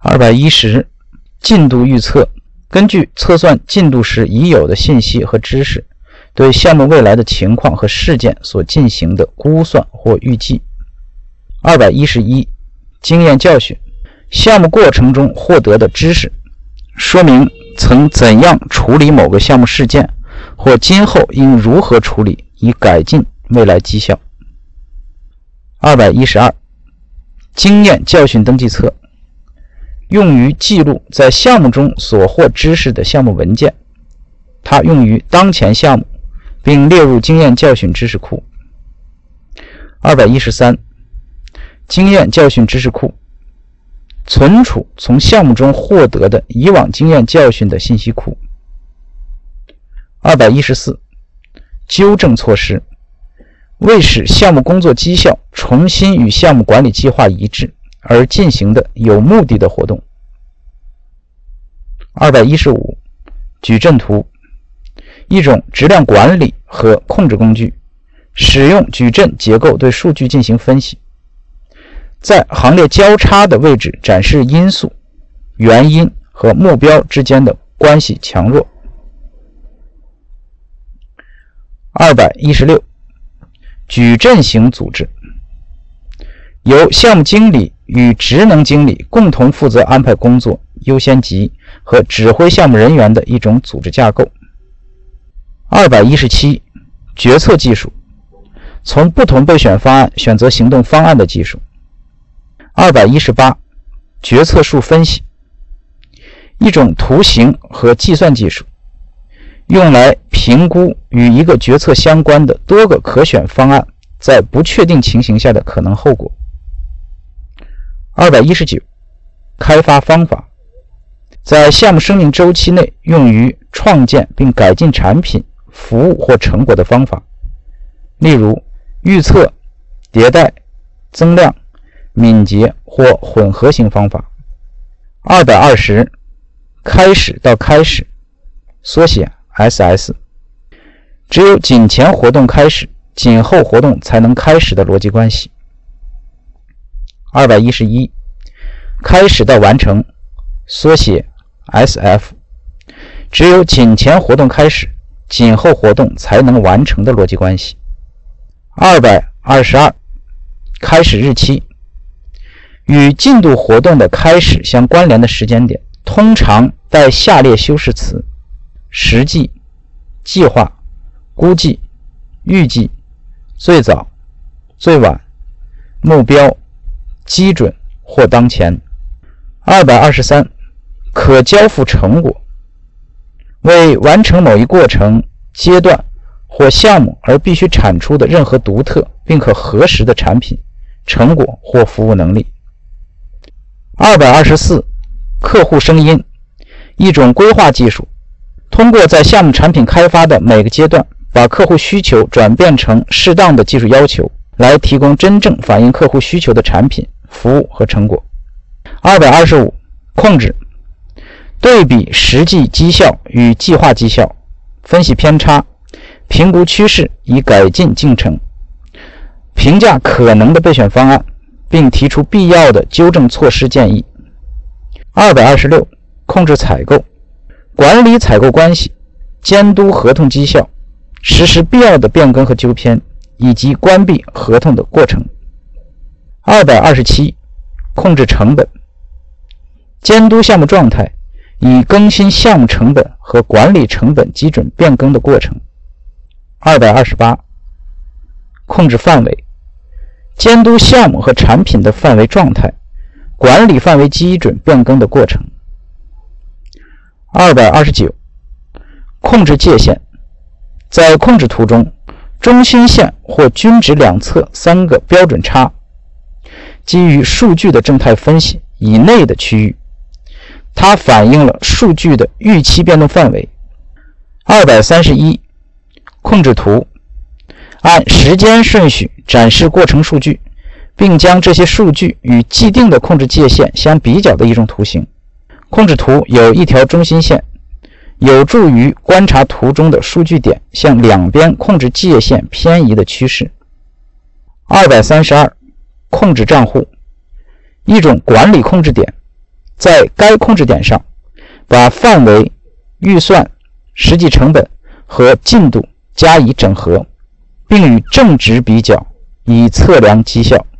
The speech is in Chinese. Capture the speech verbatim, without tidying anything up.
二百一十进度预测，根据测算进度时已有的信息和知识，对项目未来的情况和事件所进行的估算或预计。二百一十一经验教训，项目过程中获得的知识，说明曾怎样处理某个项目事件，或今后应如何处理以改进未来绩效。二百一十二经验教训登记册，用于记录在项目中所获知识的项目文件，它用于当前项目，并列入经验教训知识库。二百一十三经验教训知识库，存储从项目中获得的以往经验教训的信息库。二百一十四纠正措施，为使项目工作绩效重新与项目管理计划一致而进行的有目的的活动。二百一十五矩阵图，一种质量管理和控制工具，使用矩阵结构对数据进行分析，在行列交叉的位置展示因素、原因和目标之间的关系强弱。二百一十六矩阵型组织，由项目经理与职能经理共同负责安排工作优先级和指挥项目人员的一种组织架构。二百一十七决策技术，从不同备选方案选择行动方案的技术。二百一十八决策树分析，一种图形和计算技术，用来评估与一个决策相关的多个可选方案在不确定情形下的可能后果。二百一十九开发方法，在项目生命周期内用于创建并改进产品、服务或成果的方法，例如预测、迭代、增量、敏捷或混合型方法。二百二十开始到开始，缩写 S S， 只有紧前活动开始，紧后活动才能开始的逻辑关系。二百一十一开始到完成，缩写 S F， 只有紧前活动开始，紧后活动才能完成的逻辑关系。二百二十二开始日期，与进度活动的开始相关联的时间点通常带下列修饰词：实际、计划、估计、预计、最早、最晚、目标、基准或当前。二百二十三可交付成果，为完成某一过程、阶段或项目而必须产出的任何独特并可核实的产品、成果或服务能力。二百二十四客户声音，一种规划技术，通过在项目产品开发的每个阶段，把客户需求转变成适当的技术要求，来提供真正反映客户需求的产品、服务和成果。二百二十五控制，对比实际绩效与计划绩效，分析偏差，评估趋势以改进进程，评价可能的备选方案，并提出必要的纠正措施建议。二百二十六控制采购，管理采购关系，监督合同绩效，实施必要的变更和纠偏，以及关闭合同的过程。二百二十七控制成本，监督项目状态，以更新项目成本和管理成本基准变更的过程。二百二十八控制范围，监督项目和产品的范围状态，管理范围基准变更的过程。二百二十九控制界限，在控制图中，中心线或均值两侧三个标准差，基于数据的正态分析以内的区域，它反映了数据的预期变动范围。二百三十一控制图，按时间顺序展示过程数据，并将这些数据与既定的控制界限相比较的一种图形。控制图有一条中心线，有助于观察图中的数据点向两边控制界限偏移的趋势。二百三十二控制账户，一种管理控制点， 在该控制点上，把范围、预算、实际成本和进度加以整合，并与正值比较，以测量绩效。